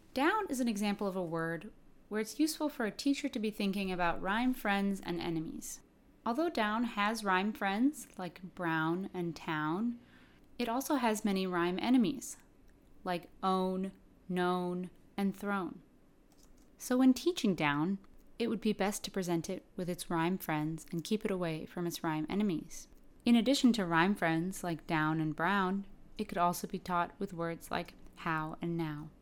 Down is an example of a word where it's useful for a teacher to be thinking about rhyme friends and enemies. Although down has rhyme friends like brown and town, it also has many rhyme enemies like own, known, and thrown. So when teaching down, it would be best to present it with its rhyme friends and keep it away from its rhyme enemies. In addition to rhyme friends like down and brown, it could also be taught with words like how and now.